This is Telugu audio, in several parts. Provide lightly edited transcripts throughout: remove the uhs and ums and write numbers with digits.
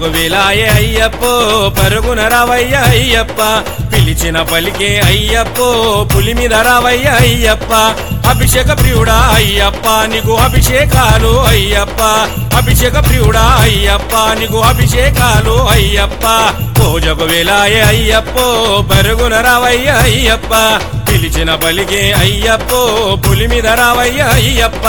పూజకు వేలాయే అయ్యప్పో పరుగున రావయ్య అయ్యప్ప పిలిచిన పలికే అయ్యప్పో పులి మీద రావయ్య అయ్యప్ప అభిషేక ప్రియుడా అయ్యప్ప నీకు అభిషేకాలు అయ్యప్ప అభిషేక ప్రియుడా అయ్యప్ప నీకు అభిషేకాలు అయ్యప్ప పూజకు వేలాయే అయ్యప్పో పరుగున రావయ్య అయ్యప్ప పిలిచిన పలికే అయ్యప్పో పులి మీద రావయ్య అయ్యప్ప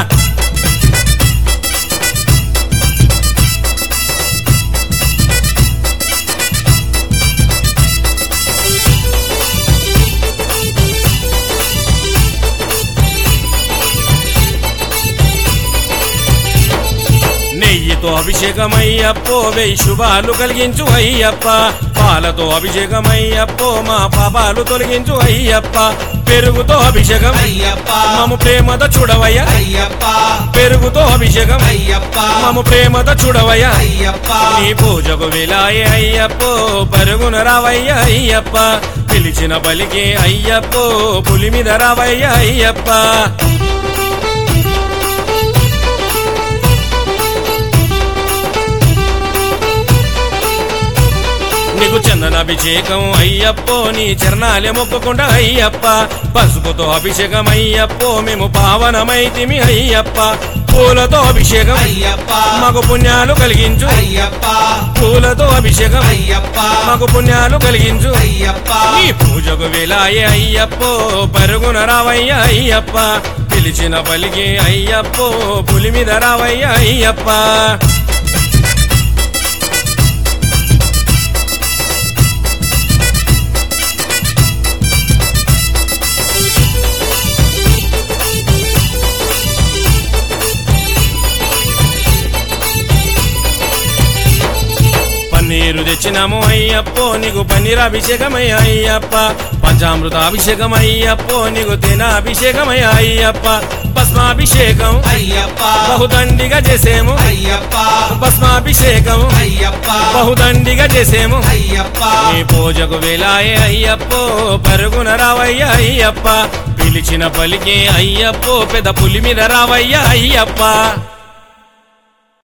నెయ్యితో అభిషేకమయ్యప్పో వెయ్యి శుభాలు కలిగించు అయ్యప్ప పాలతో అభిషేకమయ్యప్పో మా పాపాలు తొలగించు అయ్యప్ప పెరుగుతో అభిషేకం అయ్యప్ప మము ప్రేమతో చూడవయ్య అయ్యప్ప పెరుగుతో అభిషేకం అయ్యప్ప మము ప్రేమతో చూడవయ్య అయ్యప్ప నీ పూజకు వేలాయే అయ్యప్పో పరుగున రావయ్య అయ్యప్ప పిలిచిన బలికే అయ్యప్పో పులి మీద రావయ్య అయ్యప్ప నీకు చందనాభిషేకం అయ్యప్పో నీ చరణాలే మొక్కకుండా అయ్యప్ప పసుపుతో అభిషేకం అయ్యప్పో మేము పావనమైతిమి అయ్యప్ప పూలతో అభిషేకం అయ్యప్ప మాకు పుణ్యాలు కలిగించు అయ్యప్ప పూలతో అభిషేకం అయ్యప్ప మాకు పుణ్యాలు కలిగించు అయ్యప్ప నీ పూజకు వేలాయే అయ్యప్పో పరుగున రావయ్య అయ్యప్ప పిలిచిన పలికి అయ్యప్పో పులి మీద రావయ్య అయ్యప్ప పన్నీరు తెచ్చినాము అయ్యప్పో నీకు పన్నీర్ అభిషేకమయ్య అయ్యప్ప పంచామృత అభిషేకం అయ్యప్పో నీకు తేన అభిషేకమయ్య అయ్యప్ప భస్మాభిషేకం అయ్యప్ప బహుదండిగా చేసేము అయ్యప్ప భస్మాభిషేకం అయ్యప్ప బహుదండిగా చేసేము అయ్యప్ప నీ పూజకు వేలాయే అయ్యప్పో పరుగున రావయ్య అయ్యప్ప పిలిచిన పలికే అయ్యప్పో పెద్ద పులి మీద రావయ్య అయ్యప్ప